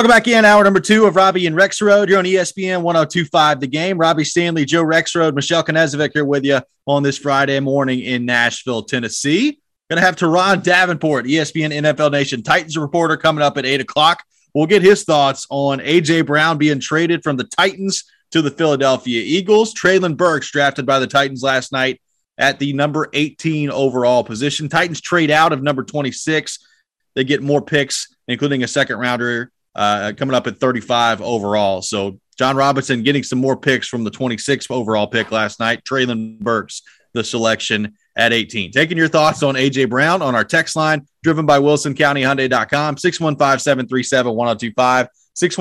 Welcome back in hour number 2 of Robbie and Rexroad here on ESPN 102.5 The Game. Robbie Stanley, Joe Rexroad, Michelle Knezovic here with you on this Friday morning in Nashville, Tennessee. Going to have Teron Davenport, ESPN NFL Nation Titans reporter, coming up at 8 o'clock. We'll get his thoughts on A.J. Brown being traded from the Titans to the Philadelphia Eagles. Treylon Burks drafted by the Titans last night at the number 18 overall position. Titans trade out of number 26. They get more picks, including a second rounder coming up at 35 overall. So John Robinson getting some more picks from the 26th overall pick last night. Treylon Burks, the selection at 18. Taking your thoughts on A.J. Brown on our text line, driven by WilsonCountyHyundai.com, 615-737-1025,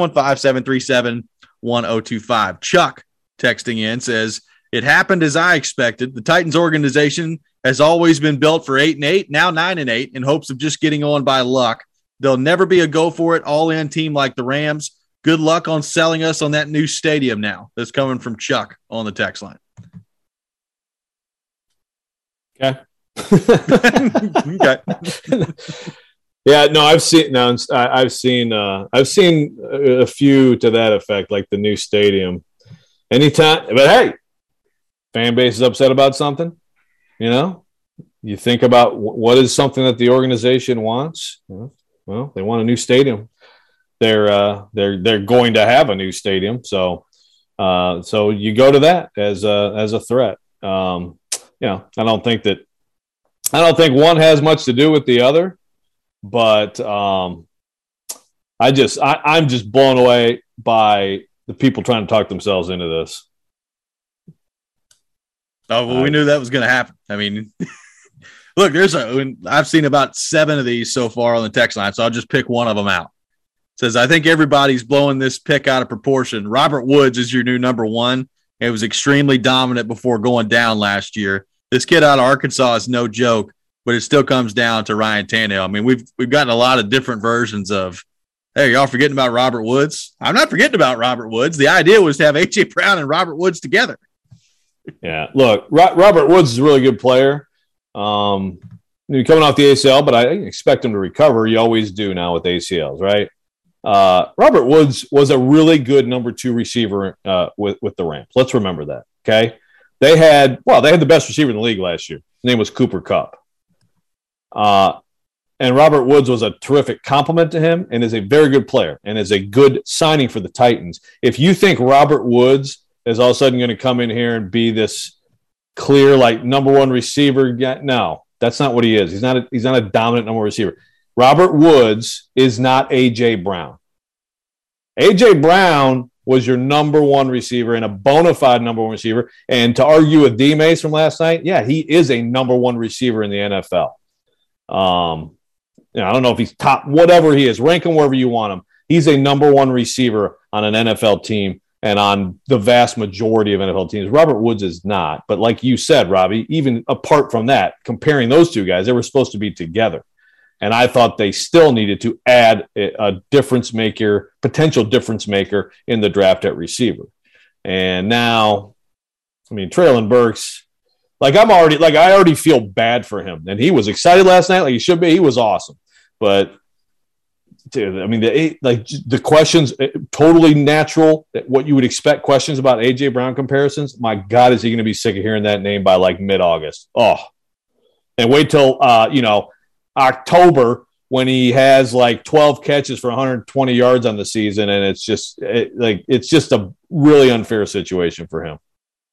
615-737-1025. Chuck texting in says, it happened as I expected. The Titans organization has always been built for 8-8, now 9-8, in hopes of just getting on by luck. They'll never be a go-for-it, all-in team like the Rams. Good luck on selling us on that new stadium now. That's coming from Chuck on the text line. Okay. Okay. Yeah, no, I've seen a few to that effect, like the new stadium. Anytime, but hey, fan base is upset about something. You think about what is something that the organization wants. Well, they want a new stadium. They're going to have a new stadium, so you go to that as a threat. I don't think one has much to do with the other, but I'm just blown away by the people trying to talk themselves into this. Oh, well, we knew that was going to happen. I mean, look, I've seen about 7 of these so far on the text line, so I'll just pick one of them out. It says, I think everybody's blowing this pick out of proportion. Robert Woods is your new number 1. It was extremely dominant before going down last year. This kid out of Arkansas is no joke, but it still comes down to Ryan Tannehill. I mean, we've gotten a lot of different versions of, hey, y'all forgetting about Robert Woods? I'm not forgetting about Robert Woods. The idea was to have A.J. Brown and Robert Woods together. Yeah, look, Robert Woods is a really good player. Coming off the ACL, but I expect him to recover. You always do now with ACLs, right? Robert Woods was a really good number 2 receiver with the Rams. Let's remember that, okay? They had the best receiver in the league last year. His name was Cooper Kupp. And Robert Woods was a terrific compliment to him and is a very good player and is a good signing for the Titans. If you think Robert Woods is all of a sudden going to come in here and be this clear, like, number 1 receiver, no, that's not what he is. He's not a dominant number 1 receiver. Robert Woods is not A.J. Brown. A.J. Brown was your number 1 receiver and a bona fide number 1 receiver. And to argue with D-Mace from last night, yeah, he is a number 1 receiver in the NFL. I don't know if he's top, whatever he is, rank him wherever you want him. He's a number 1 receiver on an NFL team and on the vast majority of NFL teams. Robert Woods is not. But like you said, Robbie, even apart from that, comparing those two guys, they were supposed to be together. And I thought they still needed to add a potential difference maker in the draft at receiver. And now, I mean, Treylon Burks, I already feel bad for him. And he was excited last night, like he should be. He was awesome. But, dude, I mean, the questions, totally natural, what you would expect questions about A.J. Brown comparisons. My God, is he going to be sick of hearing that name by mid-August? Oh, and wait till, October when he has 12 catches for 120 yards on the season, and it's just a really unfair situation for him.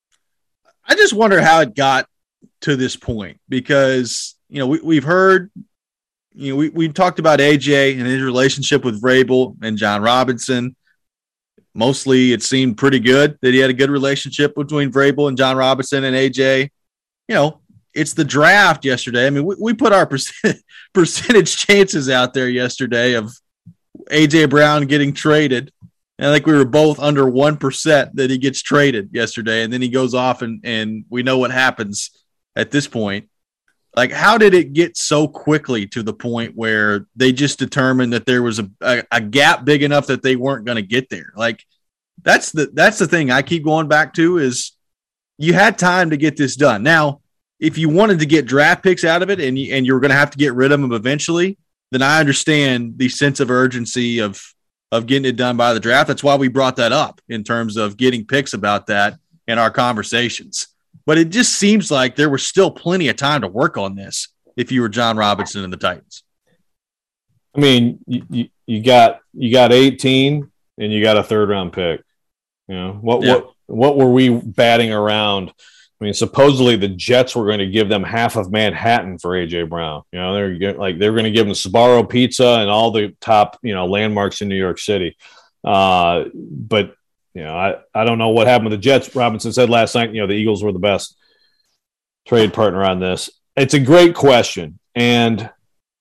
I just wonder how it got to this point because we've heard we talked about AJ and his relationship with Vrabel and John Robinson. Mostly, it seemed pretty good that he had a good relationship between Vrabel and John Robinson and AJ. It's the draft yesterday. I mean, we put our percentage chances out there yesterday of A.J. Brown getting traded. And I think we were both under 1% that he gets traded yesterday. And then he goes off and we know what happens at this point. How did it get so quickly to the point where they just determined that there was a gap big enough that they weren't going to get there? That's the thing I keep going back to is you had time to get this done. Now, if you wanted to get draft picks out of it and you were going to have to get rid of them eventually, then I understand the sense of urgency of of getting it done by the draft. That's why we brought that up in terms of getting picks about that in our conversations. But it just seems like there was still plenty of time to work on this if you were John Robinson and the Titans. I mean, you got 18 and you got a third round pick. You know, what were we batting around? I mean, supposedly the Jets were going to give them half of Manhattan for AJ Brown. You know, they're going to give them Sbarro Pizza and all the top, landmarks in New York City. But I don't know what happened with the Jets. Robinson said last night, the Eagles were the best trade partner on this. It's a great question. And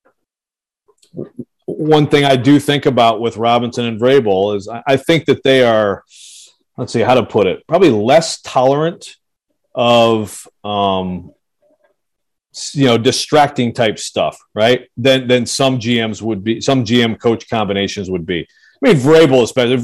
one thing I do think about with Robinson and Vrabel is I think that they are, let's see how to put it, probably less tolerant of distracting type stuff, right? Than some GMs would be, some GM coach combinations would be. I mean, Vrabel especially.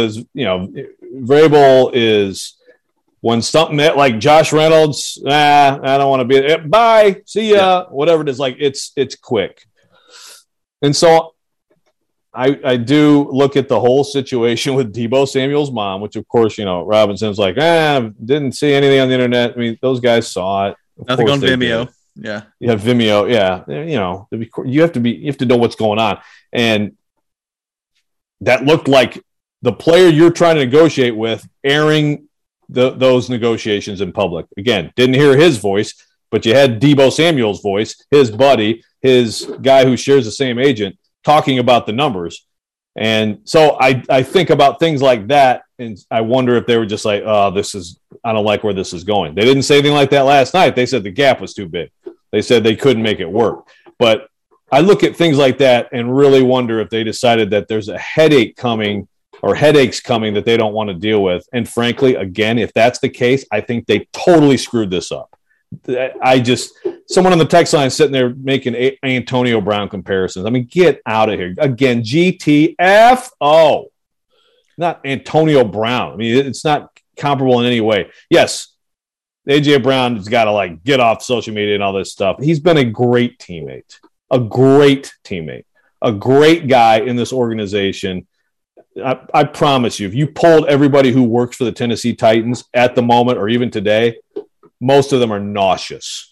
Vrabel is when something like Josh Reynolds, I don't want to be, bye, see ya, whatever it is, like it's quick. And so I do look at the whole situation with Deebo Samuel's mom, which of course, Robinson's like, didn't see anything on the internet. I mean, those guys saw it. Nothing on Vimeo. Yeah. Yeah, Vimeo. Yeah. You have to know what's going on. And that looked like the player you're trying to negotiate with airing those negotiations in public. Again, didn't hear his voice, but you had Deebo Samuel's voice, his buddy, his guy who shares the same agent, talking about the numbers. And so I think about things like that, and I wonder if they were just like, I don't like where this is going. They didn't say anything like that last night. They said the gap was too big. They said they couldn't make it work. But I look at things like that and really wonder if they decided that there's a headaches coming that they don't want to deal with. And frankly, again, if that's the case, I think they totally screwed this up. Someone on the text line sitting there making Antonio Brown comparisons. I mean, get out of here. Again, GTFO, not Antonio Brown. I mean, it's not comparable in any way. Yes, AJ Brown has got to get off social media and all this stuff. He's been a great teammate, a great guy in this organization. I promise you, if you polled everybody who works for the Tennessee Titans at the moment or even today, most of them are nauseous.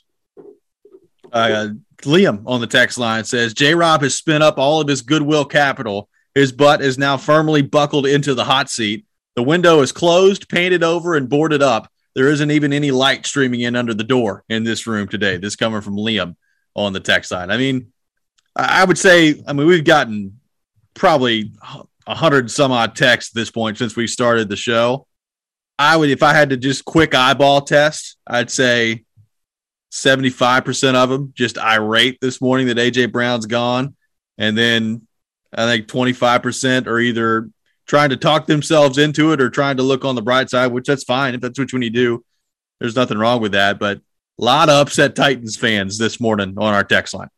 Liam on the text line says, J-Rob has spent up all of his goodwill capital. His butt is now firmly buckled into the hot seat. The window is closed, painted over, and boarded up. There isn't even any light streaming in under the door in this room today. This coming from Liam on the text line. I mean, I would say, we've gotten probably 100 some odd texts at this point since we started the show. If I had to just quick eyeball test, I'd say 75% of them just irate this morning that AJ Brown's gone. And then I think 25% are either trying to talk themselves into it or trying to look on the bright side, which that's fine. If that's what you do, there's nothing wrong with that. But a lot of upset Titans fans this morning on our text line.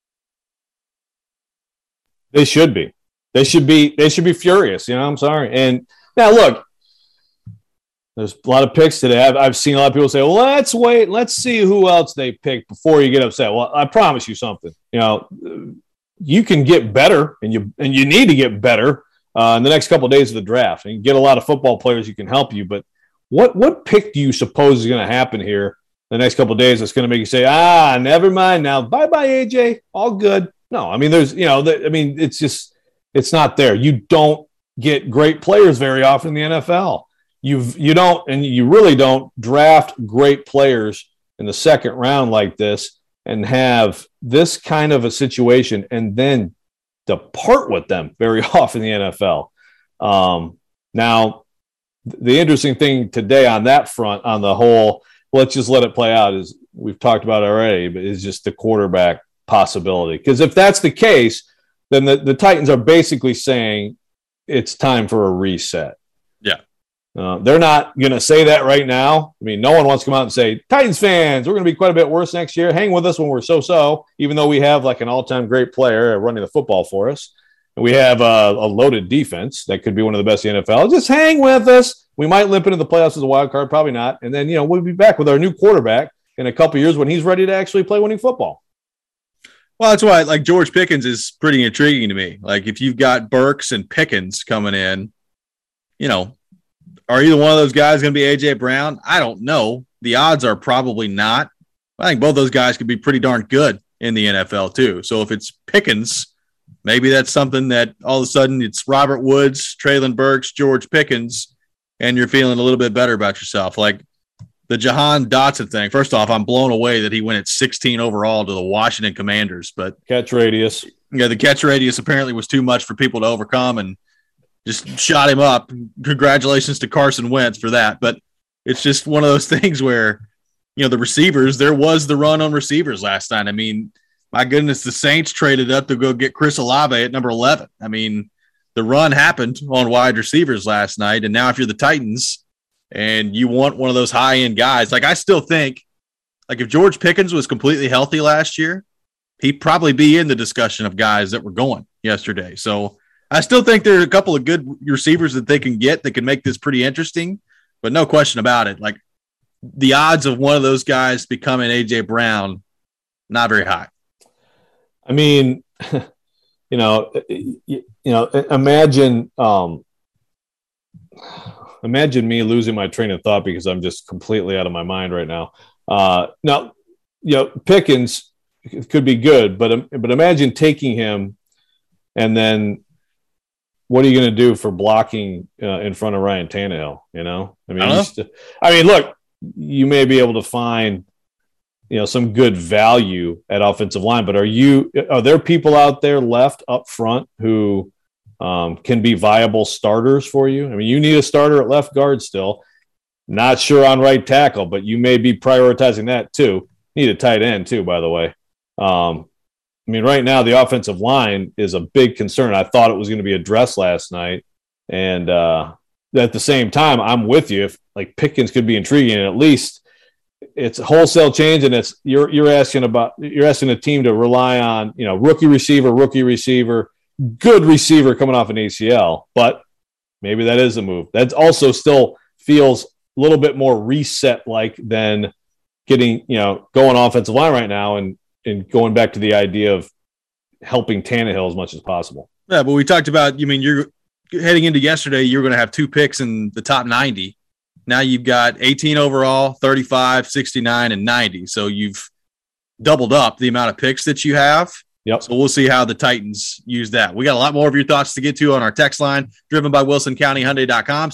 They should be. They should be furious. I'm sorry. And now look, there's a lot of picks today. I've seen a lot of people say, well, let's wait. Let's see who else they pick before you get upset. Well, I promise you something. You can get better, and you need to get better in the next couple of days of the draft. And you get a lot of football players who can help you. But what pick do you suppose is going to happen here the next couple of days that's going to make you say, never mind now. Bye-bye, AJ. All good. No, it's not there. You don't get great players very often in the NFL. You really don't draft great players in the second round like this and have this kind of a situation and then depart with them very often in the NFL. Now, the interesting thing today on that front, on the whole, let's just let it play out, is we've talked about it already, but is just the quarterback possibility. Because if that's the case, then the Titans are basically saying it's time for a reset. Yeah. They're not going to say that right now. I mean, no one wants to come out and say, Titans fans, we're going to be quite a bit worse next year. Hang with us when we're so-so, even though we have an all-time great player running the football for us. And we have a loaded defense that could be one of the best in the NFL. Just hang with us. We might limp into the playoffs as a wild card, probably not. And then, we'll be back with our new quarterback in a couple years when he's ready to actually play winning football. Well, that's why like George Pickens is pretty intriguing to me. Like if you've got Burks and Pickens coming in, you know, are either one of those guys going to be A.J. Brown? I don't know. The odds are probably not. I think both those guys could be pretty darn good in the NFL too. So if it's Pickens, maybe that's something that all of a sudden it's Robert Woods, Treylon Burks, George Pickens, and you're feeling a little bit better about yourself. Like the Jahan Dotson thing. First off, I'm blown away that he went at 16 overall to the Washington Commanders. But catch radius. Yeah, the catch radius apparently was too much for people to overcome and just shot him up. Congratulations to Carson Wentz for that. But it's just one of those things where, you know, the receivers, there was the run on receivers last night. I mean, my goodness, the Saints traded up to go get Chris Olave at number 11. I mean, the run happened on wide receivers last night. And now if you're the Titans and you want one of those high-end guys, like I still think, like if George Pickens was completely healthy last year, he'd probably be in the discussion of guys that were going yesterday. So I still think there are a couple of good receivers that they can get that can make this pretty interesting, but no question about it. Like the odds of one of those guys becoming A.J. Brown, not very high. I mean, imagine me losing my train of thought because I'm just completely out of my mind right now. Now, Pickens could be good, but imagine taking him and then what are you going to do for blocking in front of Ryan Tannehill? Look, you may be able to find, some good value at offensive line, but are there people out there left up front who can be viable starters for you? I mean, you need a starter at left guard still. Not sure on right tackle, but you may be prioritizing that too. Need a tight end too, by the way. Right now the offensive line is a big concern. I thought it was going to be addressed last night, and at the same time, I'm with you. If like Pickens could be intriguing, and at least it's a wholesale change, and it's you're asking a team to rely on rookie receiver, good receiver coming off an ACL, but maybe that is a move. That also still feels a little bit more reset like than getting going offensive line right now and going back to the idea of helping Tannehill as much as possible. Yeah, but we talked about, you're heading into yesterday, you're going to have 2 picks in the top 90. Now you've got 18 overall, 35, 69, and 90. So you've doubled up the amount of picks that you have. Yep. So we'll see how the Titans use that. We got a lot more of your thoughts to get to on our text line, driven by WilsonCountyHyundai.com,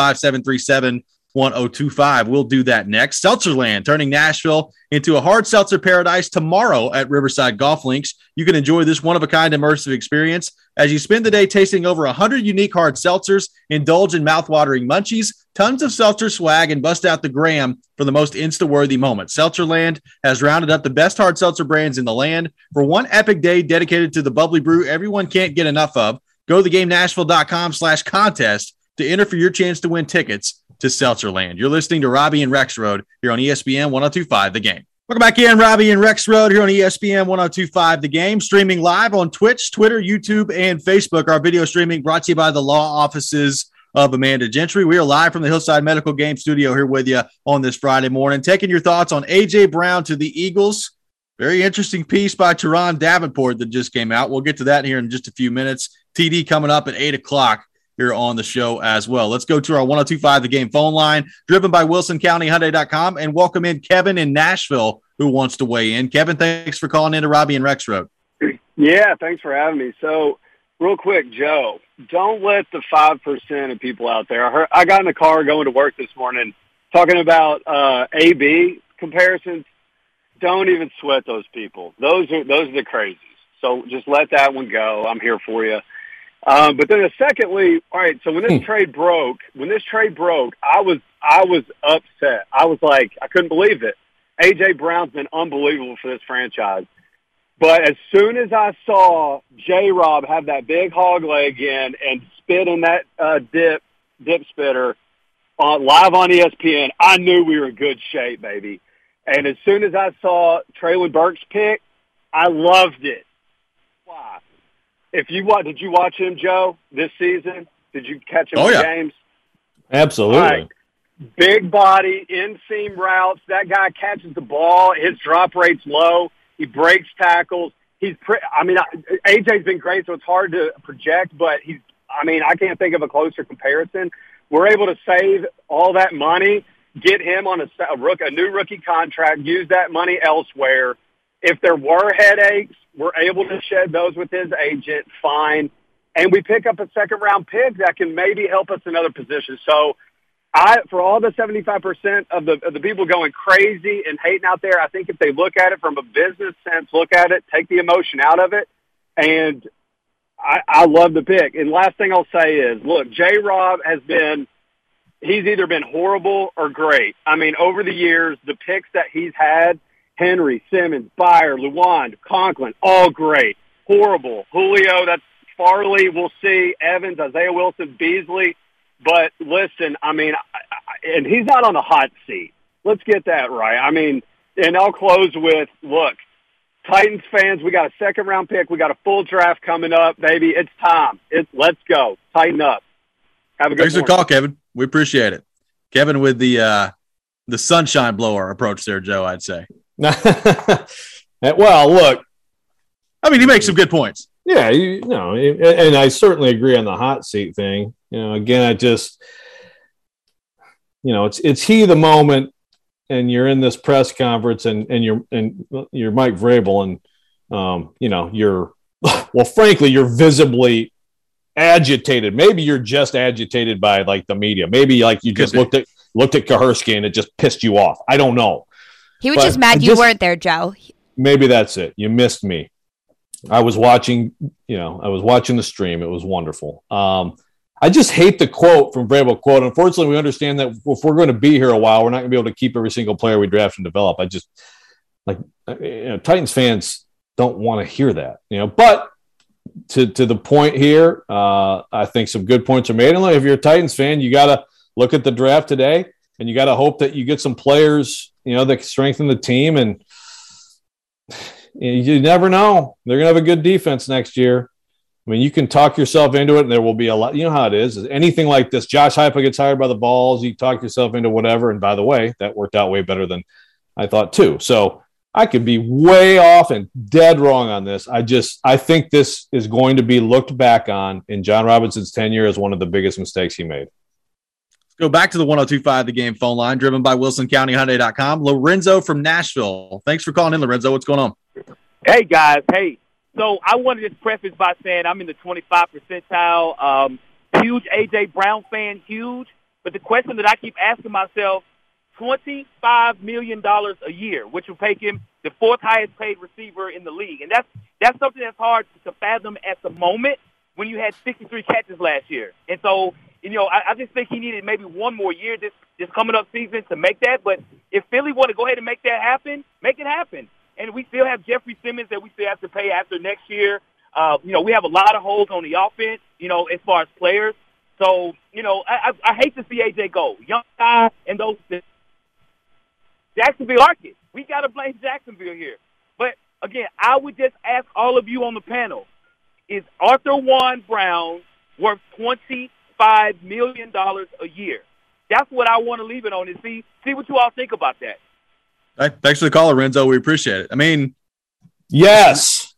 615-737-1025. We'll do that next. Seltzerland, turning Nashville into a hard seltzer paradise tomorrow at Riverside Golf Links. You can enjoy this one-of-a-kind immersive experience as you spend the day tasting over 100 unique hard seltzers, indulge in mouth-watering munchies, tons of seltzer swag, and bust out the gram for the most Insta-worthy moments. Seltzerland has rounded up the best hard seltzer brands in the land for one epic day dedicated to the bubbly brew everyone can't get enough of. Go to thegamenashville.com/contest to enter for your chance to win tickets to Seltzerland. You're listening to Robbie and Rex Road here on ESPN 102.5 The Game. Welcome back in, Robbie and Rex Road here on ESPN 102.5 The Game, streaming live on Twitch, Twitter, YouTube, and Facebook. Our video streaming brought to you by the law offices of Amanda Gentry. We are live from the Hillside Medical Game Studio here with you on this Friday morning, taking your thoughts on A.J. Brown to the Eagles. Very interesting piece by Teron Davenport that just came out. We'll get to that here in just a few minutes. TD coming up at 8 o'clock here on the show as well. Let's go to our 102.5 The Game phone line, driven by WilsonCountyHyundai.com, and welcome in Kevin in Nashville who wants to weigh in. Kevin, thanks for calling in to Robbie and Rex Road. Yeah, thanks for having me. So, real quick, Joe, don't let the 5% of people out there. I got in the car going to work this morning talking about AB comparisons. Don't even sweat those people. Those are the crazies. So just let that one go. I'm here for you. But then secondly, all right, so when this trade broke, I was upset. I was like, I couldn't believe it. A.J. Brown's been unbelievable for this franchise. But as soon as I saw J-Rob have that big hog leg in and spit in that dip spitter live on ESPN, I knew we were in good shape, baby. And as soon as I saw Treylon Burks pick, I loved it. Why? Did you watch him, Joe, this season? Did you catch him in games? Absolutely. Right. Big body, inseam routes. That guy catches the ball. His drop rate's low. He breaks tackles. AJ's been great, so it's hard to project, but I can't think of a closer comparison. We're able to save all that money, get him on a new rookie contract, use that money elsewhere. If there were headaches, we're able to shed those with his agent, fine. And we pick up a second-round pick that can maybe help us in other positions. So for all the 75% of the people going crazy and hating out there, I think if they look at it from a business sense, look at it, take the emotion out of it, and I love the pick. And last thing I'll say is, look, J-Rob he's either been horrible or great. I mean, over the years, the picks that he's had, Henry, Simmons, Byer, Luan, Conklin, all great. Horrible. Julio, that's Farley, we'll see. Evans, Isaiah Wilson, Beasley. But listen, and he's not on the hot seat. Let's get that right. And I'll close with, look, Titans fans, we got a second-round pick. We got a full draft coming up, baby. It's time. Let's go. Tighten up. Have a good Thanks for the call, Kevin. We appreciate it. Kevin with the sunshine blower approach there, Joe, I'd say. Well, look. He makes some good points. Yeah, and I certainly agree on the hot seat thing. Again, I just, it's he the moment, and you're in this press conference, and you're Mike Vrabel, and frankly, you're visibly agitated. Maybe you're just agitated by like the media. Maybe like you just looked at Kahersky and it just pissed you off. I don't know. He was just mad you weren't there, Joe. Maybe that's it. You missed me. I was watching the stream. It was wonderful. I just hate the quote from Vrabel. Quote, unfortunately, we understand that if we're going to be here a while, we're not going to be able to keep every single player we draft and develop. I just Titans fans don't want to hear that, but to the point here, I think some good points are made. And if you're a Titans fan, you got to look at the draft today and you got to hope that you get some players, that can strengthen the team. And you never know. They're going to have a good defense next year. You can talk yourself into it, and there will be a lot. You know how it is. Anything like this, Josh Heupel gets hired by the Balls. You talk yourself into whatever. And by the way, that worked out way better than I thought too. So I could be way off and dead wrong on this. I think this is going to be looked back on in John Robinson's tenure as one of the biggest mistakes he made. Go back to the 102.5 The Game phone line, driven by WilsonCountyHyundai.com. Lorenzo from Nashville. Thanks for calling in, Lorenzo. What's going on? Hey, guys. Hey. So I wanted to preface by saying I'm in the 25 percentile. Huge A.J. Brown fan, huge. But the question that I keep asking myself, $25 million a year, which will make him the fourth highest paid receiver in the league. And that's something that's hard to fathom at the moment when you had 63 catches last year. And so, I just think he needed maybe one more year this coming up season to make that. But if Philly want to go ahead and make that happen, make it happen. And we still have Jeffrey Simmons that we still have to pay after next year. We have a lot of holes on the offense, as far as players. So, I hate to see A.J. go. Young guy and those Jacksonville Arcus. We got to blame Jacksonville here. But, again, I would just ask all of you on the panel, is Arthur Juan Brown worth $25 million a year? That's what I want to leave it on and see what you all think about that. Thanks for the call, Lorenzo. We appreciate it. Yes.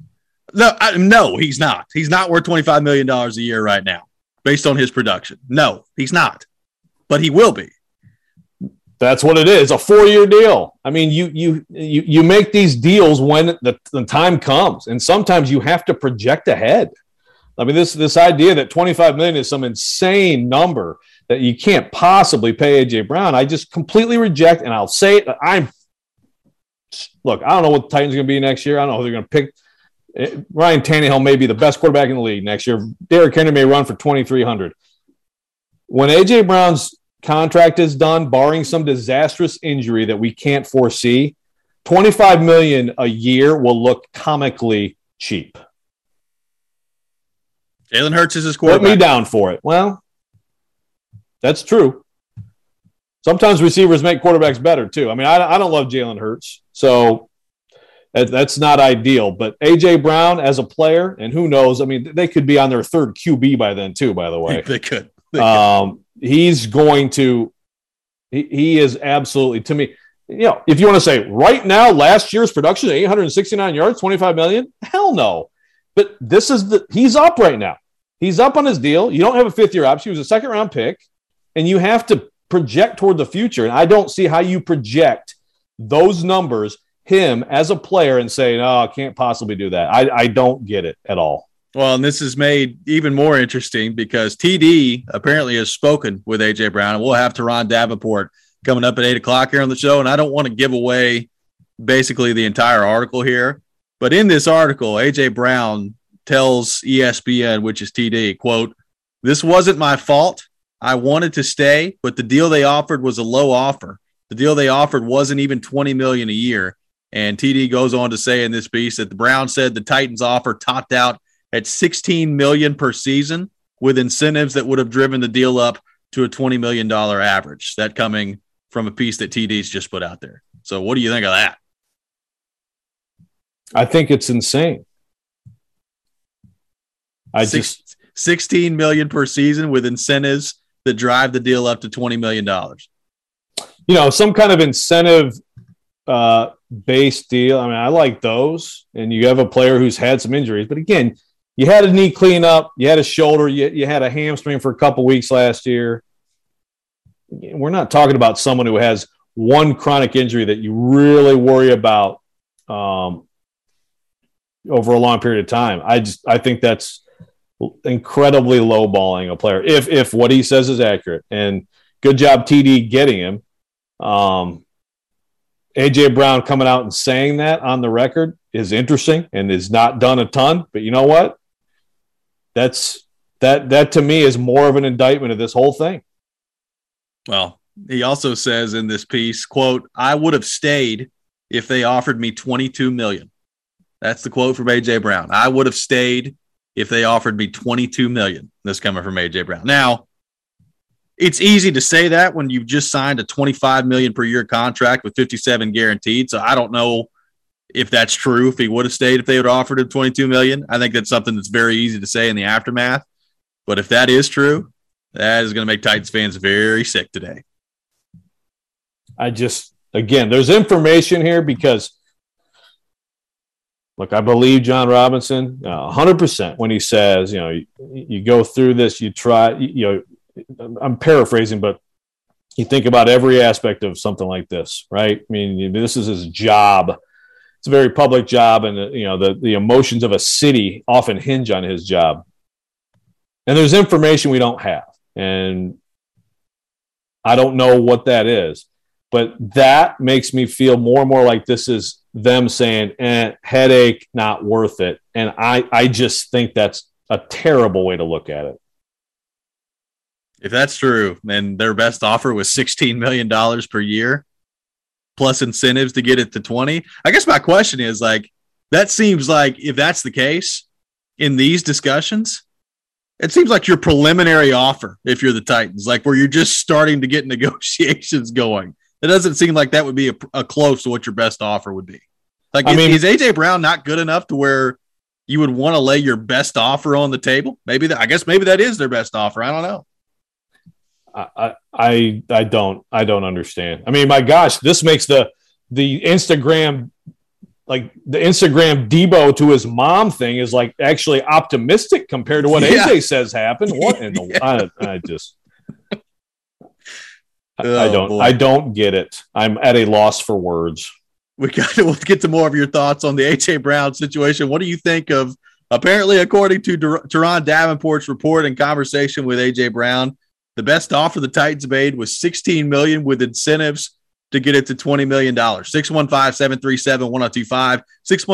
No, he's not. He's not worth $25 million a year right now, based on his production. No, he's not. But he will be. That's what it is. A 4-year deal. You make these deals when the time comes, and sometimes you have to project ahead. This idea that $25 million is some insane number that you can't possibly pay A.J. Brown, I just completely reject, and I'll say it. I don't know what the Titans are going to be next year. I don't know who they're going to pick. Ryan Tannehill may be the best quarterback in the league next year. Derrick Henry may run for 2,300. When A.J. Brown's contract is done, barring some disastrous injury that we can't foresee, $25 million a year will look comically cheap. Jalen Hurts is his quarterback. Put me down for it. Well, that's true. Sometimes receivers make quarterbacks better, too. I don't love Jalen Hurts, so that's not ideal. But A.J. Brown as a player, and who knows, they could be on their third QB by then, too, by the way. They could. He's going to – he is absolutely – to me, if you want to say right now, last year's production, 869 yards, 25 million, hell no. But he's up right now. He's up on his deal. You don't have a fifth-year option. He was a second-round pick, and you have to project toward the future. And I don't see how you project those numbers, him as a player, and say, no, I can't possibly do that. I don't get it at all. Well, and this is made even more interesting because TD apparently has spoken with A.J. Brown, and we'll have Teron Davenport coming up at 8 o'clock here on the show. And I don't want to give away basically the entire article here. But in this article, A.J. Brown tells ESPN, which is TD, quote, "This wasn't my fault. I wanted to stay, but the deal they offered was a low offer. The deal they offered wasn't even $20 million a year." And TD goes on to say in this piece that the Browns said the Titans offer topped out at $16 million per season with incentives that would have driven the deal up to a $20 million average. That coming from a piece that TD's just put out there. So what do you think of that? I think it's insane. $16 million per season with incentives that drive the deal up to $20 million. Some kind of incentive based deal. I mean, I like those. And you have a player who's had some injuries, but again, you had a knee cleanup, you had a shoulder, you had a hamstring for a couple weeks last year. We're not talking about someone who has one chronic injury that you really worry about over a long period of time. I think that's incredibly lowballing a player if what he says is accurate. And good job TD getting him. AJ Brown coming out and saying that on the record is interesting and is not done a ton. But you know what? That to me is more of an indictment of this whole thing. Well, he also says in this piece, quote, "I would have stayed if they offered me $22 million. That's the quote from A.J. Brown. "I would have stayed if they offered me $22 million. This coming from A.J. Brown. Now, it's easy to say that when you've just signed a $25 million per year contract with 57 guaranteed. So I don't know if that's true, if he would have stayed if they would have offered him $22 million. I think that's something that's very easy to say in the aftermath. But if that is true, that is going to make Titans fans very sick today. Again, there's information here because, look, I believe John Robinson 100% when he says, you go through this, you try, I'm paraphrasing, but you think about every aspect of something like this, right? I mean, this is his job. It's a very public job, and the emotions of a city often hinge on his job. And there's information we don't have, and I don't know what that is, but that makes me feel more and more like this is them saying, headache, not worth it. And I just think that's a terrible way to look at it. If that's true, and their best offer was $16 million per year, plus incentives to get it to 20, I guess my question is, that seems like if that's the case in these discussions, it seems like your preliminary offer, if you're the Titans, where you're just starting to get negotiations going. It doesn't seem like that would be a close to what your best offer would be. Is A.J. Brown not good enough to where you would want to lay your best offer on the table? Maybe that is their best offer. I don't know. I don't understand. I mean, my gosh, this makes the Instagram, the Instagram Debo to his mom thing is actually optimistic compared to what AJ says happened. What in the I don't get it. I'm at a loss for words. We'll get to more of your thoughts on the AJ Brown situation. What do you think of, apparently, according to Teron Davenport's report and conversation with AJ Brown, the best offer the Titans made was $16 million with incentives to get it to $20 million. 615-737-1025,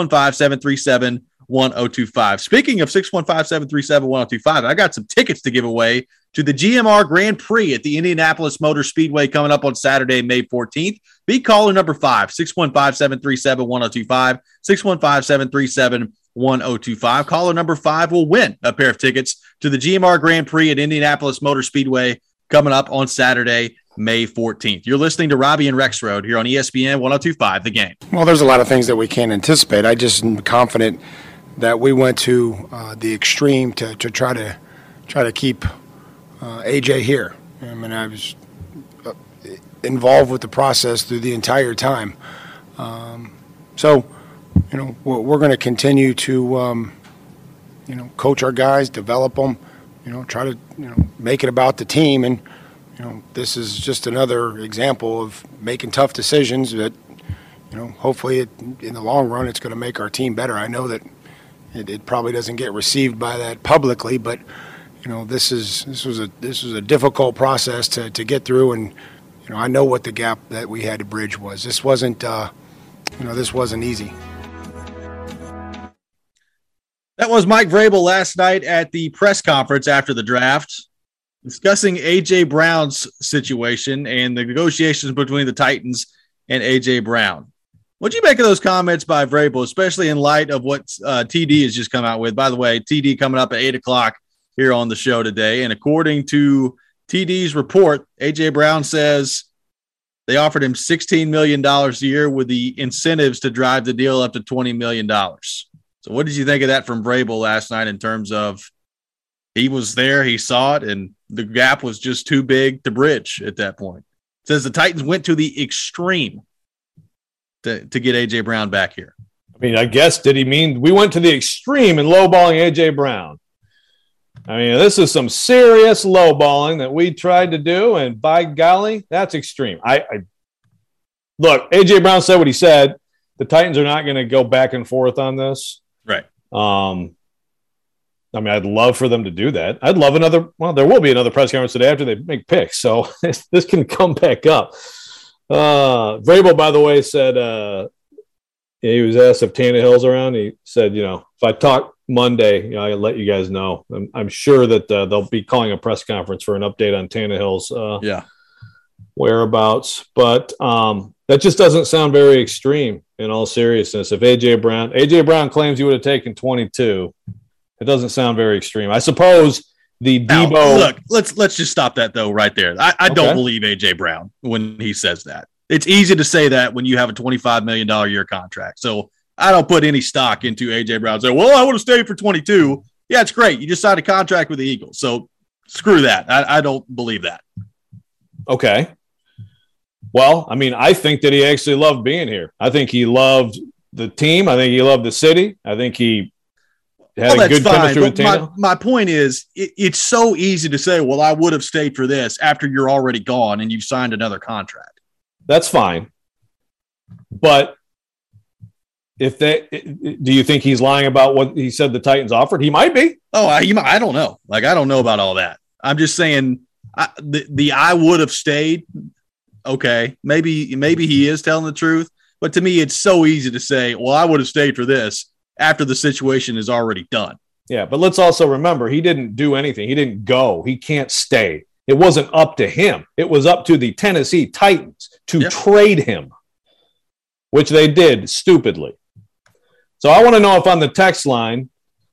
615-737-1025. Speaking of 615-737-1025, I got some tickets to give away to the GMR Grand Prix at the Indianapolis Motor Speedway coming up on Saturday, May 14th. Be caller number 5, 615-737-1025, 615-737-1025. Caller number 5 will win a pair of tickets to the GMR Grand Prix at Indianapolis Motor Speedway coming up on Saturday, May 14th. You're listening to Robbie and Rexroad here on ESPN 102.5 The Game. Well, there's a lot of things that we can't anticipate. I just am confident that we went to the extreme to try to keep AJ here. I mean, I was involved with the process through the entire time. So, we're going to continue to, coach our guys, develop them, try to, make it about the team. And, this is just another example of making tough decisions that, hopefully in the long run, it's going to make our team better. I know that it probably doesn't get received by that publicly, but, this was a difficult process to get through. And, I know what the gap that we had to bridge was. This wasn't, this wasn't easy. That was Mike Vrabel last night at the press conference after the draft, discussing A.J. Brown's situation and the negotiations between the Titans and A.J. Brown. What'd you make of those comments by Vrabel, especially in light of what TD has just come out with? By the way, TD coming up at 8 o'clock here on the show today. And according to TD's report, A.J. Brown says they offered him $16 million a year with the incentives to drive the deal up to $20 million. So what did you think of that from Vrabel last night in terms of he was there, he saw it, and the gap was just too big to bridge at that point? It says the Titans went to the extreme to get A.J. Brown back here. I mean, I guess, did he mean we went to the extreme in lowballing A.J. Brown? I mean, this is some serious lowballing that we tried to do, and by golly, that's extreme. Look, A.J. Brown said what he said. The Titans are not going to go back and forth on this. Right. I mean, I'd love for them to do that. I'd love there will be another press conference today after they make picks, so this can come back up. Vrabel, by the way, said he was asked if Tannehill's around. He said, if I talk Monday, I'll let you guys know. I'm sure that they'll be calling a press conference for an update on Tannehill's whereabouts. But that just doesn't sound very extreme in all seriousness. If A.J. Brown claims he would have taken 22, it doesn't sound very extreme. I suppose the Debo. Now, look, let's just stop that though right there. I don't believe A.J. Brown when he says that. It's easy to say that when you have a $25 million a year contract. So I don't put any stock into A.J. Brown. Say, well, I would have stayed for 22. Yeah, it's great. You just signed a contract with the Eagles. So screw that. I don't believe that. Okay. Well, I mean, I think that he actually loved being here. I think he loved the team. I think he loved the city. I think he had a good chemistry with Tannehill. My point is, it's so easy to say, well, I would have stayed for this after you're already gone and you've signed another contract. That's fine. But do you think he's lying about what he said the Titans offered? He might be. Oh, I don't know. I don't know about all that. I'm just saying I would have stayed. Okay, maybe he is telling the truth, but to me, it's so easy to say, well, I would have stayed for this after the situation is already done. Yeah, but let's also remember, he didn't do anything. He didn't go. He can't stay. It wasn't up to him. It was up to the Tennessee Titans to trade him, which they did stupidly. So I want to know if on the text line,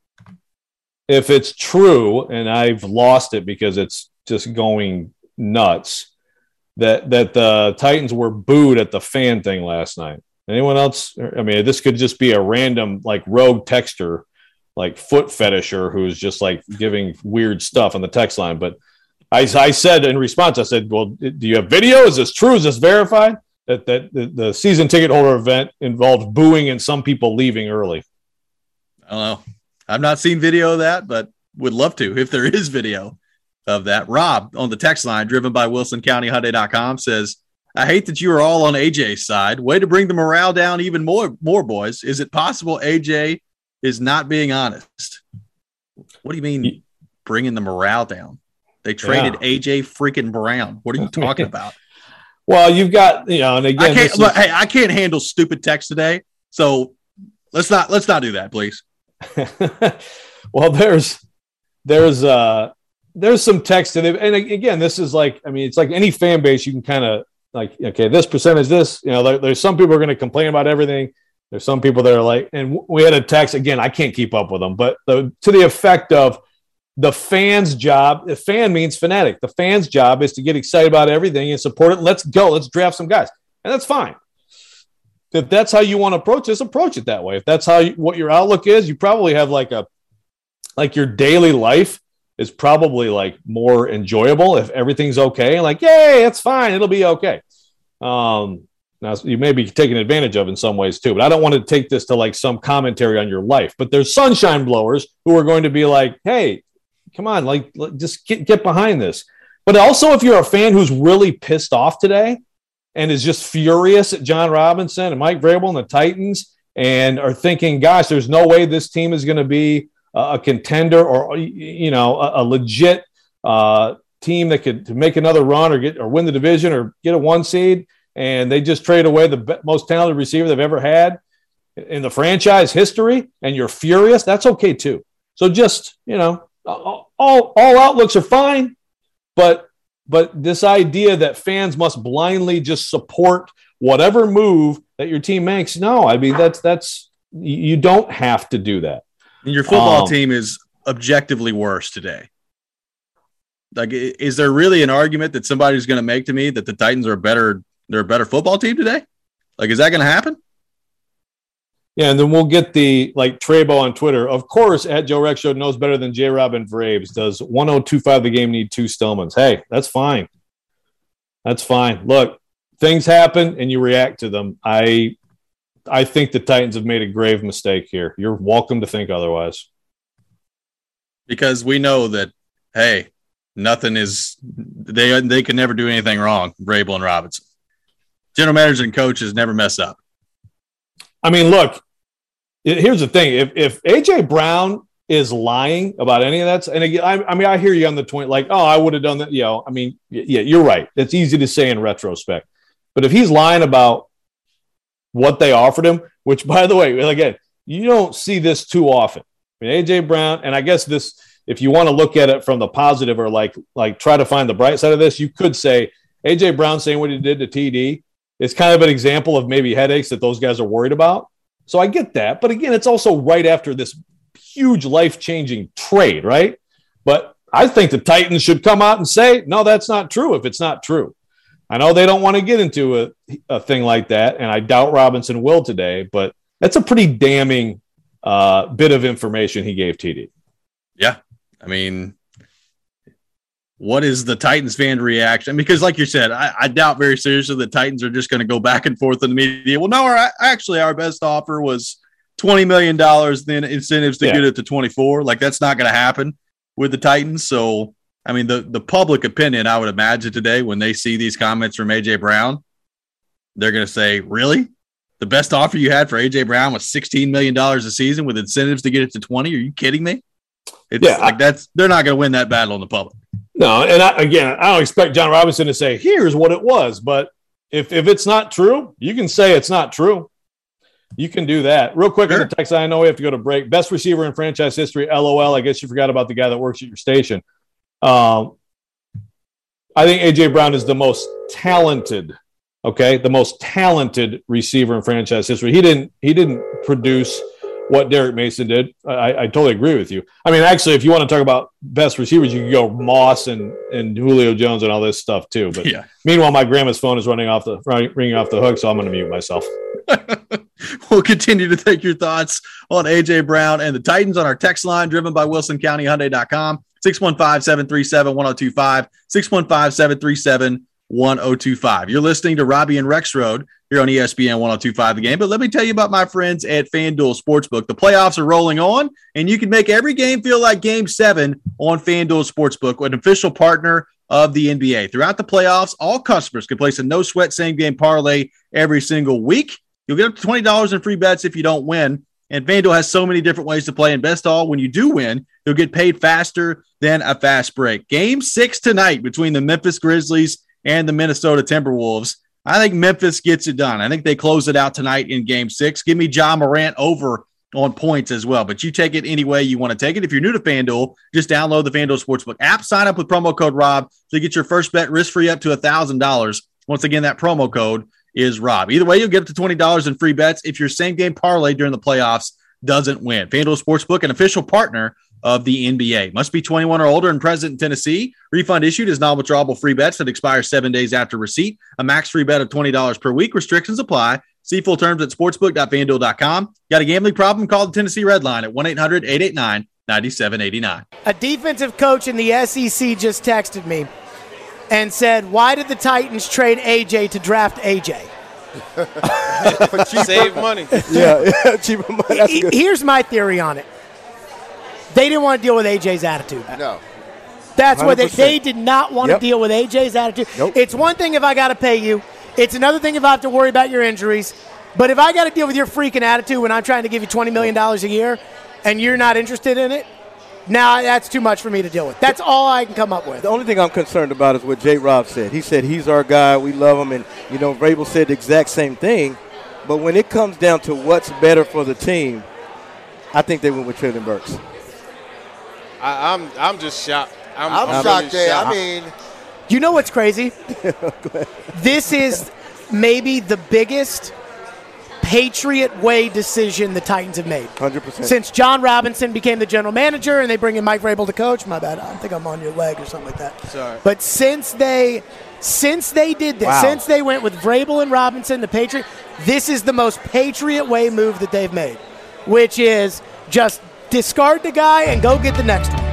if it's true, and I've lost it because it's just going nuts, that the Titans were booed at the fan thing last night. Anyone else? I mean, this could just be a random, like, rogue texter, like foot fetisher who's just like giving weird stuff on the text line. But I said in response, I said, well, do you have video? Is this true? Is this verified? That the season ticket holder event involved booing and some people leaving early. I don't know. I've not seen video of that, but would love to if there is video of that. Rob on the text line, driven by WilsonCountyHyundai.com, says, I hate that you are all on AJ's side. Way to bring the morale down even more, boys. Is it possible AJ is not being honest? What do you mean bringing the morale down? They traded AJ freaking Brown. What are you talking about? Well, you've got, and again, I can't handle stupid text today. So let's not do that, please. Well, there's some text in it. And again, this is like, I mean, it's like any fan base, you can kind of like, okay, this percentage, this, there's some people are going to complain about everything. There's some people that are like, and we had a text, again, I can't keep up with them, but to the effect of the fan's job, the fan means fanatic. The fan's job is to get excited about everything and support it. Let's go. Let's draft some guys. And that's fine. If that's how you want to approach this, approach it that way. If that's what your outlook is, you probably have like your daily life is probably like more enjoyable if everything's okay. Like, yay, it's fine. It'll be okay. Now, you may be taken advantage of in some ways too, but I don't want to take this to like some commentary on your life. But there's sunshine blowers who are going to be like, hey, come on, like just get behind this. But also, if you're a fan who's really pissed off today and is just furious at John Robinson and Mike Vrabel and the Titans and are thinking, gosh, there's no way this team is going to be a contender or, you know, a legit team that could make another run or win the division or get a 1 seed, and they just trade away the most talented receiver they've ever had in the franchise history, and you're furious, that's okay too. So just, you know, all outlooks are fine, but this idea that fans must blindly just support whatever move that your team makes, no, I mean, that's you don't have to do that. And your football team is objectively worse today. Like, is there really an argument that somebody's going to make to me that the Titans are they're a better football team today? Like, is that going to happen? Yeah, and then we'll get the, like, Trebo on Twitter. Of course, at Joe Rex Show knows better than J-Rob and Vrabes. Does 1025 the game need 2 Stillmans? Hey, that's fine. That's fine. Look, things happen and you react to them. I think the Titans have made a grave mistake here. You're welcome to think otherwise. Because we know that, hey, nothing is – they can never do anything wrong, Vrabel and Robinson. General managers and coaches never mess up. I mean, look, here's the thing. If A.J. Brown is lying about any of that – and again, I mean, I hear you on the point, like, oh, I would have done that. You know, I mean, yeah, you're right. It's easy to say in retrospect. But if he's lying about what they offered him, which, by the way, again, you don't see this too often. I mean, A.J. Brown, and I guess this, if you want to look at it from the positive or like try to find the bright side of this, you could say A.J. Brown saying what he did to TD is kind of an example of maybe headaches that those guys are worried about. So I get that. But again, it's also right after this huge life-changing trade, right? But I think the Titans should come out and say, no, that's not true if it's not true. I know they don't want to get into a thing like that, and I doubt Robinson will today, but that's a pretty damning bit of information he gave TD. Yeah. I mean, what is the Titans fan reaction? Because like you said, I doubt very seriously the Titans are just going to go back and forth in the media. Well, no, our best offer was $20 million, then incentives to get it to 24. Like, that's not going to happen with the Titans. So, I mean, the public opinion, I would imagine today, when they see these comments from A.J. Brown, they're going to say, really? The best offer you had for A.J. Brown was $16 million a season with incentives to get it to 20? Are you kidding me? It's they're not going to win that battle in the public. No, and I don't expect John Robinson to say, here's what it was. But if it's not true, you can say it's not true. You can do that. Real quick, on the text, I know we have to go to break. Best receiver in franchise history, LOL. I guess you forgot about the guy that works at your station. I think A.J. Brown is the most talented, the most talented receiver in franchise history. He didn't produce what Derek Mason did. I totally agree with you. I mean, actually, if you want to talk about best receivers, you can go Moss and Julio Jones and all this stuff too. But meanwhile, my grandma's phone is ringing off the hook, so I'm going to mute myself. We'll continue to take your thoughts on A.J. Brown and the Titans on our text line, driven by WilsonCountyHyundai.com, 615-737-1025, 615-737-1025. You're listening to Robbie and Rex Road here on ESPN 1025 The Game. But let me tell you about my friends at FanDuel Sportsbook. The playoffs are rolling on, and you can make every game feel like Game 7 on FanDuel Sportsbook, an official partner of the NBA. Throughout the playoffs, all customers can place a no-sweat same-game parlay every single week. You'll get up to $20 in free bets if you don't win. And FanDuel has so many different ways to play. And best of all, when you do win, you'll get paid faster than a fast break. Game 6 tonight between the Memphis Grizzlies and the Minnesota Timberwolves. I think Memphis gets it done. I think they close it out tonight in Game 6. Give me Ja Morant over on points as well. But you take it any way you want to take it. If you're new to FanDuel, just download the FanDuel Sportsbook app. Sign up with promo code ROB so you get your first bet risk-free up to $1,000. Once again, that promo code is Rob. Either way, you'll get up to $20 in free bets if your same-game parlay during the playoffs doesn't win. FanDuel Sportsbook, an official partner of the NBA. Must be 21 or older and present in Tennessee. Refund issued is non-withdrawable free bets that expire 7 days after receipt. A max free bet of $20 per week. Restrictions apply. See full terms at sportsbook.fanduel.com. Got a gambling problem? Call the Tennessee Red Line at 9789. A defensive coach in the SEC just texted me and said, why did the Titans trade AJ to draft AJ? Save money. Yeah, cheaper money. That's good. Here's my theory on it. They didn't want to deal with AJ's attitude. No. That's what they did not want to deal with AJ's attitude. Nope. It's one thing if I got to pay you. It's another thing if I have to worry about your injuries. But if I got to deal with your freaking attitude when I'm trying to give you $20 million a year and you're not interested in it, now that's too much for me to deal with. That's all I can come up with. The only thing I'm concerned about is what J. Rob said. He said he's our guy. We love him. And, Vrabel said the exact same thing. But when it comes down to what's better for the team, I think they went with Traylon Burks. I'm just shocked. I'm shocked, Jay. I mean, you know what's crazy? This is maybe the biggest Patriot way decision the Titans have made. 100%. Since John Robinson became the general manager and they bring in Mike Vrabel to coach. My bad. I think I'm on your leg or something like that. Sorry. But since they did this, since they went with Vrabel and Robinson, the Patriot, this is the most Patriot way move that they've made, which is just discard the guy and go get the next one.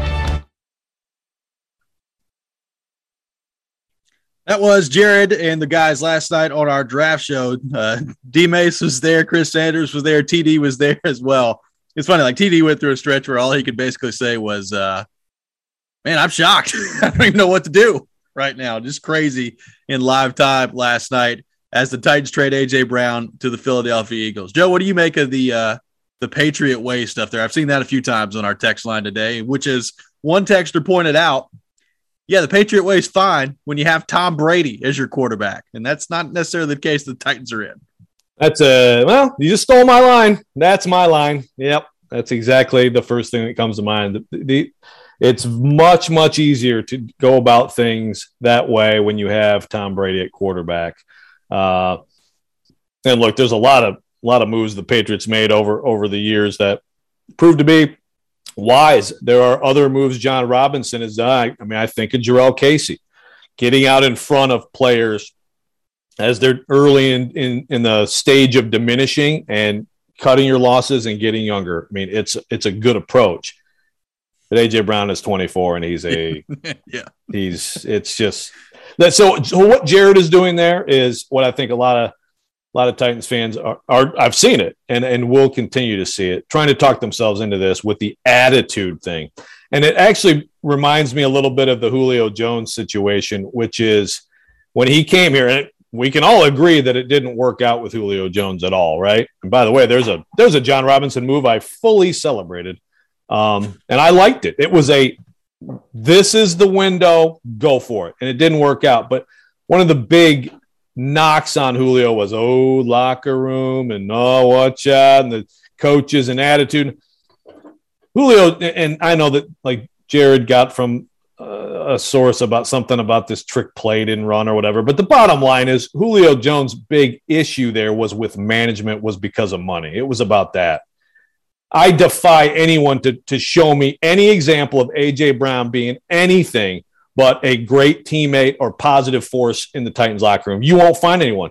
That was Jared and the guys last night on our draft show. D-Mace was there. Chris Sanders was there. TD was there as well. It's funny, like TD went through a stretch where all he could basically say was, man, I'm shocked. I don't even know what to do right now. Just crazy in live time last night as the Titans trade A.J. Brown to the Philadelphia Eagles. Joe, what do you make of the Patriot way stuff there? I've seen that a few times on our text line today, which is one texter pointed out, yeah, the Patriot way is fine when you have Tom Brady as your quarterback, and that's not necessarily the case the Titans are in. That's well, you just stole my line. That's my line. Yep, that's exactly the first thing that comes to mind. It's much, much easier to go about things that way when you have Tom Brady at quarterback. And look, there's a lot of moves the Patriots made over the years that proved to be wise. There are other moves John Robinson has done. I mean, I think of Jarrell Casey getting out in front of players as they're early in the stage of diminishing and cutting your losses and getting younger. I mean, it's a good approach. But A.J. Brown is 24 and he's it's just that. So what Jared is doing there is what I think a lot of Titans fans are I've seen it and will continue to see it, trying to talk themselves into this with the attitude thing. And it actually reminds me a little bit of the Julio Jones situation, which is when he came here, and we can all agree that it didn't work out with Julio Jones at all, right? And by the way, there's a John Robinson move I fully celebrated, and I liked it. It was this is the window, go for it. And it didn't work out. But one of the big knocks on Julio was, locker room and watch out, and the coaches and attitude. Julio, and I know that like Jared got from a source about something about this trick play didn't run or whatever, but the bottom line is Julio Jones' big issue there was with management, was because of money. It was about that. I defy anyone to show me any example of A.J. Brown being anything but a great teammate or positive force in the Titans locker room. You won't find anyone.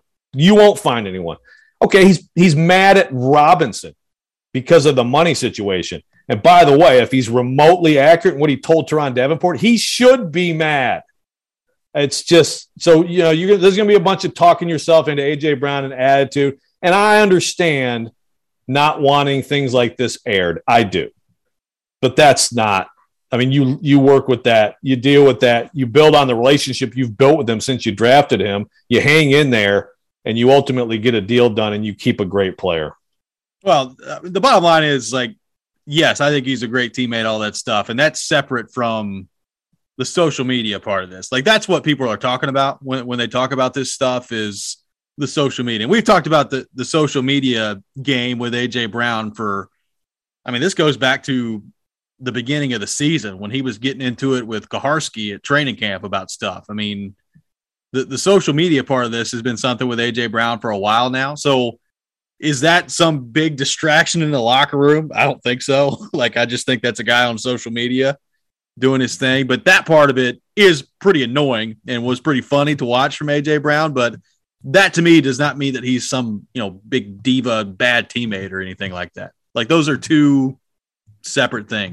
Okay, he's mad at Robinson because of the money situation. And by the way, if he's remotely accurate in what he told Teron Davenport, he should be mad. It's just so, there's going to be a bunch of talking yourself into A.J. Brown and attitude. And I understand not wanting things like this aired. I do. But that's not. I mean, you work with that. You deal with that. You build on the relationship you've built with him since you drafted him. You hang in there, and you ultimately get a deal done, and you keep a great player. Well, the bottom line is, like, yes, I think he's a great teammate, all that stuff. And that's separate from the social media part of this. Like, that's what people are talking about when they talk about this stuff is the social media. And we've talked about the social media game with A.J. Brown this goes back to the beginning of the season when he was getting into it with Kaharski at training camp about stuff. I mean, the social media part of this has been something with A.J. Brown for a while now. So is that some big distraction in the locker room? I don't think so. Like, I just think that's a guy on social media doing his thing. But that part of it is pretty annoying and was pretty funny to watch from A.J. Brown. But that to me does not mean that he's some, big diva, bad teammate or anything like that. Like, those are two separate things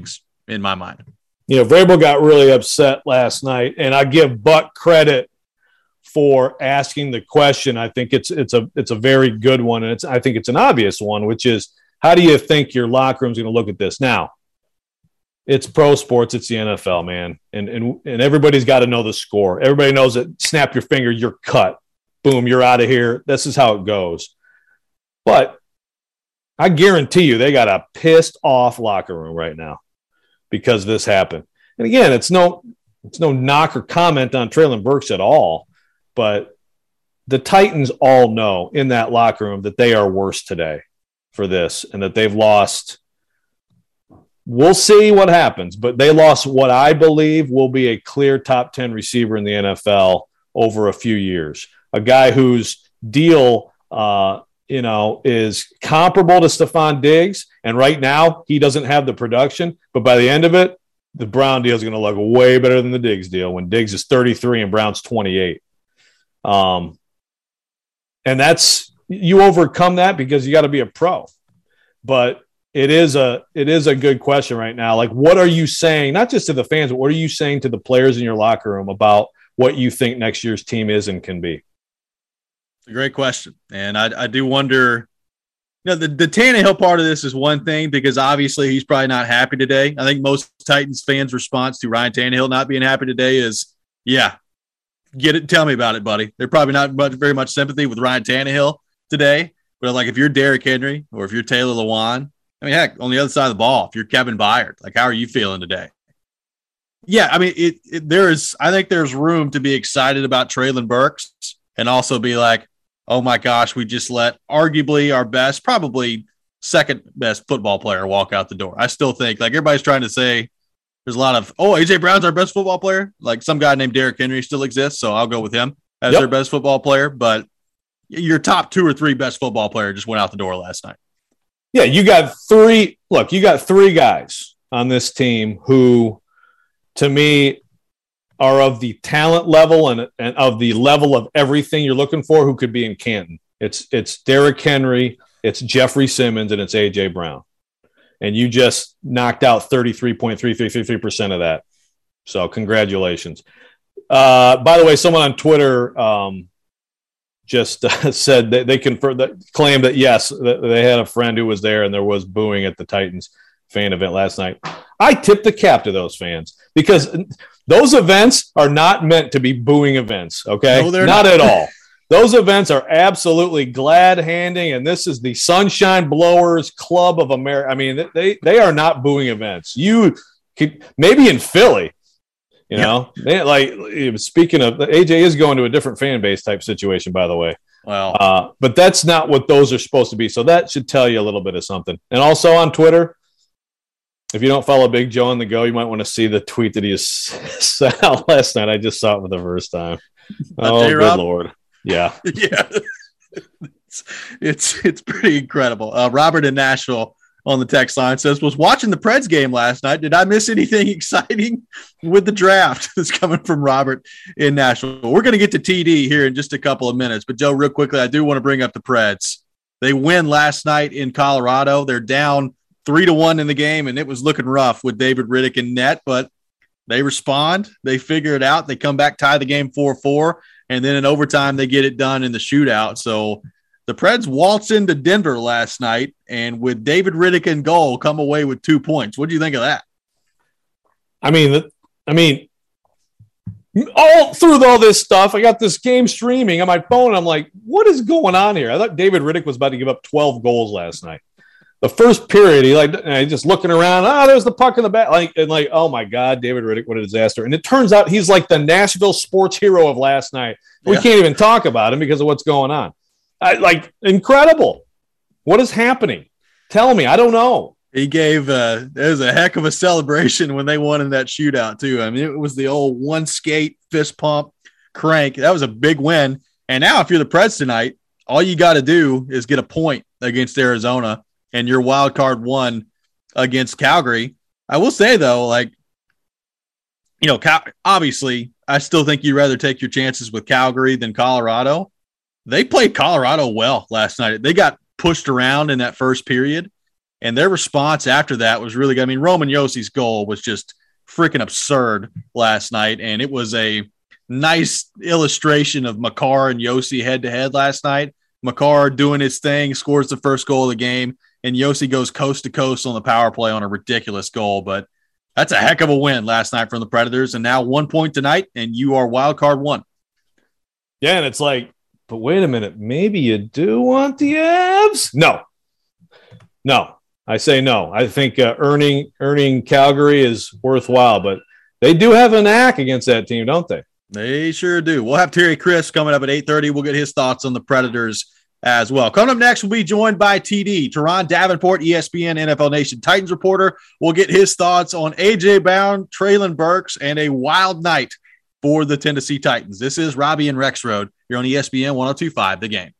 in my mind. Vrabel got really upset last night, and I give Buck credit for asking the question. I think it's a very good one, and I think it's an obvious one, which is, how do you think your locker room's going to look at this? Now, it's pro sports, it's the NFL, man, and everybody's got to know the score. Everybody knows that. Snap your finger, you're cut. Boom, you're out of here. This is how it goes. But I guarantee you, they got a pissed off locker room right now because this happened. And again, it's no knock or comment on Treylon Burks at all, but the Titans all know in that locker room that they are worse today for this and that they've lost. We'll see what happens, but they lost what I believe will be a clear top 10 receiver in the NFL over a few years. A guy whose deal is comparable to Stephon Diggs, and right now he doesn't have the production, but by the end of it, the Brown deal is going to look way better than the Diggs deal when Diggs is 33 and Brown's 28. And that's, you overcome that because you got to be a pro. But it is a good question right now. Like, what are you saying, not just to the fans, but what are you saying to the players in your locker room about what you think next year's team is and can be? A great question. And I do wonder, the Tannehill part of this is one thing, because obviously he's probably not happy today. I think most Titans fans' response to Ryan Tannehill not being happy today is, yeah, get it. Tell me about it, buddy. They're probably not very much sympathy with Ryan Tannehill today. But like, if you're Derrick Henry or if you're Taylor Lewan, I mean, heck, on the other side of the ball, if you're Kevin Byard, like, how are you feeling today? Yeah, I mean, I think there's room to be excited about Treylon Burks and also be like, oh my gosh, we just let arguably our best, probably second best football player walk out the door. I still think, like, everybody's trying to say there's a lot of, A.J. Brown's our best football player. Like, some guy named Derrick Henry still exists, so I'll go with him as their best football player. But your top 2 or 3 best football player just went out the door last night. Yeah, you got three guys on this team who, to me, are of the talent level and of the level of everything you're looking for who could be in Canton. It's Derrick Henry, it's Jeffrey Simmons, and it's A.J. Brown. And you just knocked out 33.33% of that. So congratulations. By the way, someone on Twitter just said that they claimed that, yes, they had a friend who was there and there was booing at the Titans fan event last night. I tip the cap to those fans because those events are not meant to be booing events, okay? No, they're not at all. Those events are absolutely glad-handing, and this is the Sunshine Blowers Club of America. I mean, they are not booing events. You could, maybe in Philly, you know, speaking of, AJ is going to a different fan base type situation, by the way. Well, but that's not what those are supposed to be. So that should tell you a little bit of something. And also on Twitter, if you don't follow Big Joe on the Go, you might want to see the tweet that he sent out last night. I just saw it for the first time. Oh, good Lord. Yeah. Yeah. It's pretty incredible. Robert in Nashville on the text line says, was watching the Preds game last night. Did I miss anything exciting with the draft? That's coming from Robert in Nashville. We're going to get to TD here in just a couple of minutes. But, Joe, real quickly, I do want to bring up the Preds. They win last night in Colorado. They're down 3-1 in the game, and it was looking rough with David Riddick in net, but they respond. They figure it out. They come back, tie the game 4-4, and then in overtime they get it done in the shootout. So the Preds waltz into Denver last night, and with David Riddick in goal, come away with 2 points. What do you think of that? I mean, all through all this stuff, I got this game streaming on my phone. I'm like, what is going on here? I thought David Riddick was about to give up 12 goals last night. The first period, he's just looking around. There's the puck in the back. Oh my God, David Riddick, what a disaster! And it turns out he's like the Nashville sports hero of last night. We can't even talk about him because of what's going on. Incredible. What is happening? Tell me. I don't know. He gave it was a heck of a celebration when they won in that shootout too. I mean, it was the old one skate, fist pump, crank. That was a big win. And now, if you're the Preds tonight, all you got to do is get a point against Arizona. And your wild card won against Calgary. I will say, though, obviously, I still think you'd rather take your chances with Calgary than Colorado. They played Colorado well last night. They got pushed around in that first period. And their response after that was really good. I mean, Roman Yossi's goal was just freaking absurd last night, and it was a nice illustration of Makar and Josi head-to-head last night. Makar doing his thing, scores the first goal of the game, and Josi goes coast to coast on the power play on a ridiculous goal. But that's a heck of a win last night from the Predators, and now 1 point tonight, and you are wild card 1. Yeah, and it's like, but wait a minute, maybe you do want the Avs? No. I say no. I think earning Calgary is worthwhile, but they do have a knack against that team, don't they? They sure do. We'll have Terry Chris coming up at 8:30. We'll get his thoughts on the Predators as well. Coming up next, we'll be joined by TD, Teron Davenport, ESPN NFL Nation Titans reporter. We'll get his thoughts on A.J. Brown, Treylon Burks, and a wild night for the Tennessee Titans. This is Robbie and Rex Road. You're on ESPN 102.5 The Game.